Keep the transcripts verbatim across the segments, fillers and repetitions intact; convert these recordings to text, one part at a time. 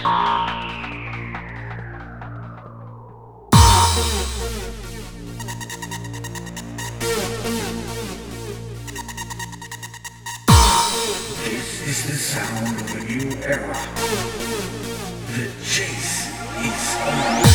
This is the sound of a new era. The chase is on.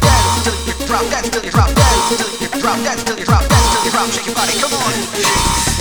Drop, dance till you drop, dance till you drop, dance till you drop, dance till you drop, shake your body, come on.